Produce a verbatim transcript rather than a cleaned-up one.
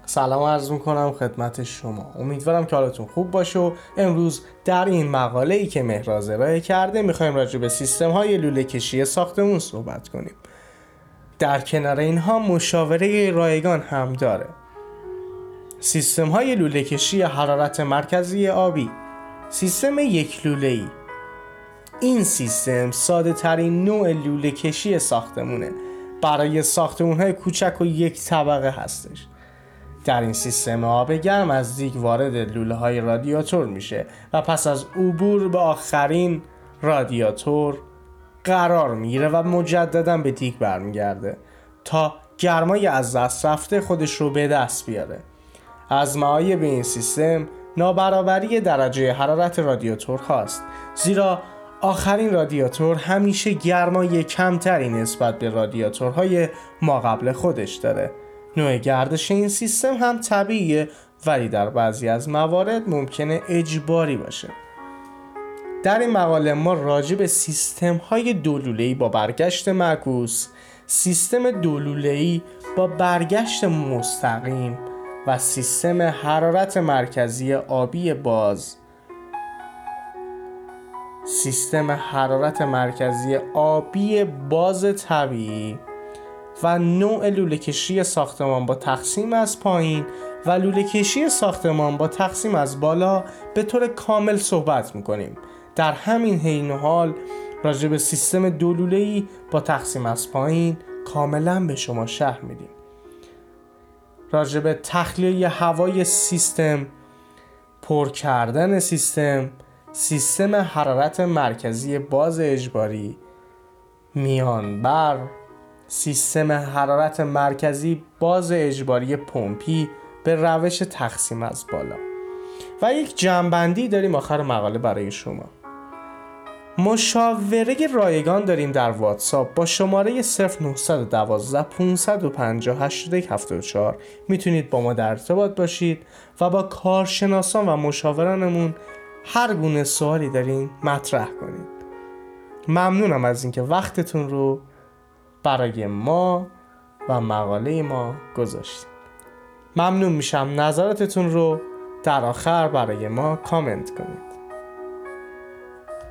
سلام عرض میکنم خدمت شما. امیدوارم که حالتون خوب باشه و امروز در این مقاله ای که مهراز ارائه کرده میخوایم راجع به سیستم های لوله کشی ساختمون صحبت کنیم. در کنار اینها مشاوره رایگان هم داره. سیستم های لوله کشی حرارت مرکزی آبی، سیستم یک لوله ای. این سیستم ساده ترین نوع لوله کشی ساختمونه. برای ساختمون های کوچک و یک طبقه هستش. در این سیستم آب گرم از دیگ وارد لوله های رادیاتور میشه و پس از عبور به آخرین رادیاتور قرار میگیره و مجددا به دیگ برمیگرده تا گرمای از دست رفته خودش رو به دست بیاره. از معایب این سیستم نابرابری درجه حرارت رادیاتور هاست، زیرا آخرین رادیاتور همیشه گرمای کمتری نسبت به رادیاتورهای ما قبل خودش داره. نوع گردش این سیستم هم طبیعیه، ولی در بعضی از موارد ممکنه اجباری باشه. در این مقاله ما راجع به سیستم های دولوله‌ای با برگشت معکوس، سیستم دولوله‌ای با برگشت مستقیم و سیستم حرارت مرکزی آبی باز سیستم حرارت مرکزی آبی باز طبیعی و نوع لوله کشی ساختمان با تقسیم از پایین و لوله کشی ساختمان با تقسیم از بالا به طور کامل صحبت میکنیم. در همین حین حال راجع به سیستم دو لوله‌ای با تقسیم از پایین کاملا به شما شرح میدیم. راجع به تخلیه هوای سیستم، پر کردن سیستم، سیستم حرارت مرکزی باز اجباری، میانبر، سیستم حرارت مرکزی باز اجباری پمپی به روش تقسیم از بالا و یک جمع‌بندی داریم آخر مقاله برای شما. مشاوره رایگان داریم در واتساپ با شماره صفر نه یک دو پنج پنج هشت یک هفت چهار. میتونید با ما در ارتباط باشید و با کارشناسان و مشاورانمون هر گونه سوالی دارین مطرح کنید. ممنونم از اینکه وقتتون رو برای ما و مقاله ما گذاشتید. ممنون میشم نظراتتون رو در آخر برای ما کامنت کنید.